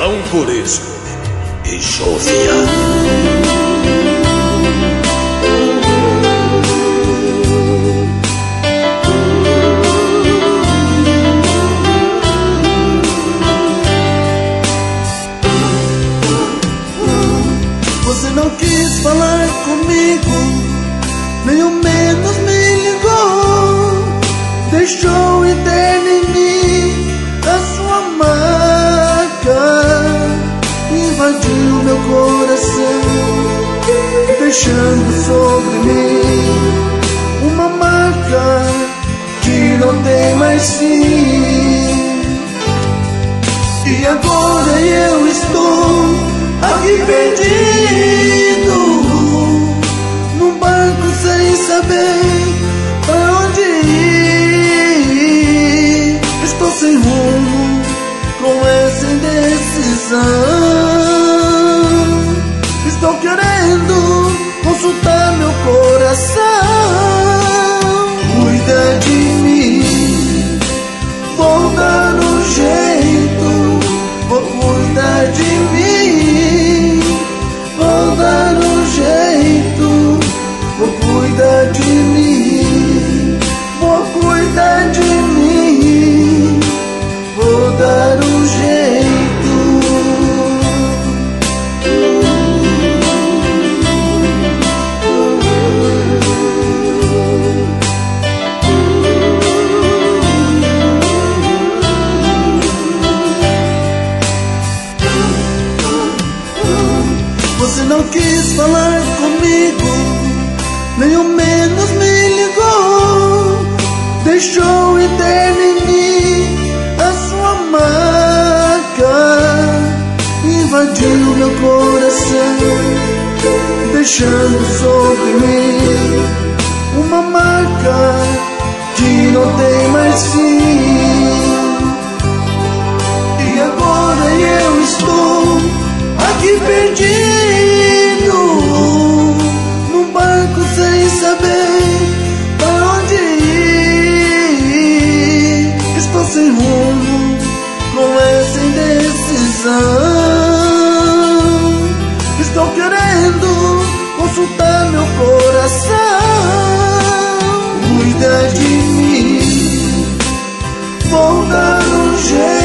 João Coresco e Joviano. Você não quis falar comigo, nem ao menos me ligou. Deixou interno em mim a sua marca, invadiu meu coração, deixando sobre mim uma marca que não tem mais fim. E agora eu estou aqui perdido, num barco sem saber pra onde ir. Estou sem rumo, com essa indecisão. Estou querendo consultar meu coração. Cuida de mim, vou dar um jeito, vou cuidar de mim. Vou dar um jeito, vou cuidar de mim. Vou cuidar de mim, vou dar um jeito. Você não quis falar comigo, nem ao menos me ligou. Deixou interno em mim a sua marca, invadiu meu coração, deixando sobre mim uma marca que não tem mais fim. E agora eu estou aqui perdido, num barco sem saber pra onde ir. Estou sem rumo, com essa indecisão. Estou querendo consultar meu coração. Cuida de mim, vou dar um jeito.